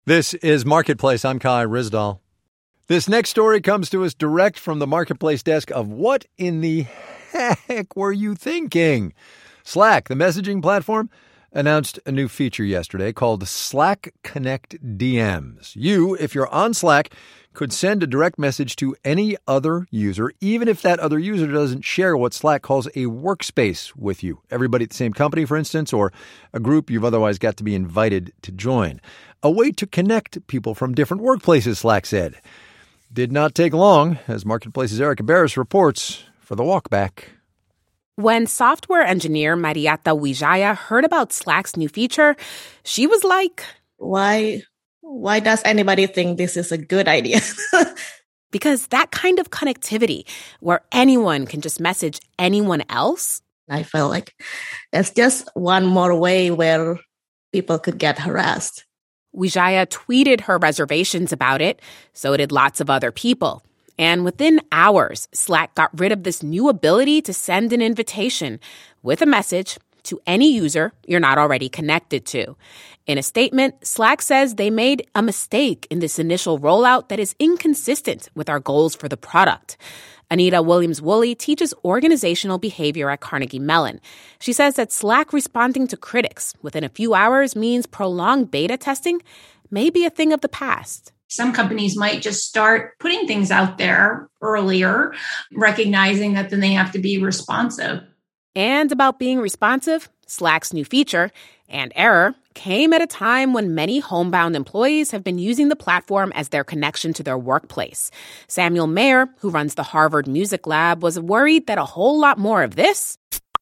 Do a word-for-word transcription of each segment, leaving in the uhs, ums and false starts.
This is Marketplace. I'm Kai Ryssdal. This next story comes to us direct from the Marketplace desk of What in the heck were you thinking? Slack, the messaging platform, announced a new feature yesterday called Slack Connect D Ms. You, if you're on Slack, could send a direct message to any other user, even if that other user doesn't share what Slack calls a workspace with you. Everybody at the same company, for instance, or a group you've otherwise got to be invited to join. A way to connect people from different workplaces, Slack said. Did not take long, as Marketplace's Erica Barris reports for the walkback. When software engineer Mariata Wijaya heard about Slack's new feature, she was like, Why, why does anybody think this is a good idea? Because that kind of connectivity, where anyone can just message anyone else, I felt like it's just one more way where people could get harassed. Wijaya tweeted her reservations about it, so did lots of other people. And within hours, Slack got rid of this new ability to send an invitation with a message to any user you're not already connected to. In a statement, Slack says they made a mistake in this initial rollout that is inconsistent with our goals for the product. Anita Williams-Woolley teaches organizational behavior at Carnegie Mellon. She says that Slack responding to critics within a few hours means prolonged beta testing may be a thing of the past. Some companies might just start putting things out there earlier, recognizing that then they have to be responsive. And about being responsive, Slack's new feature and error came at a time when many homebound employees have been using the platform as their connection to their workplace. Samuel Mayer, who runs the Harvard Music Lab, was worried that a whole lot more of this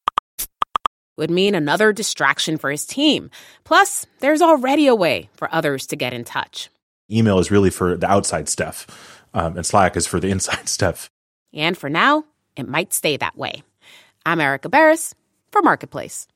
would mean another distraction for his team. Plus, there's already a way for others to get in touch. Email is really for the outside stuff, um, and Slack is for the inside stuff. And for now, it might stay that way. I'm Erica Barris for Marketplace.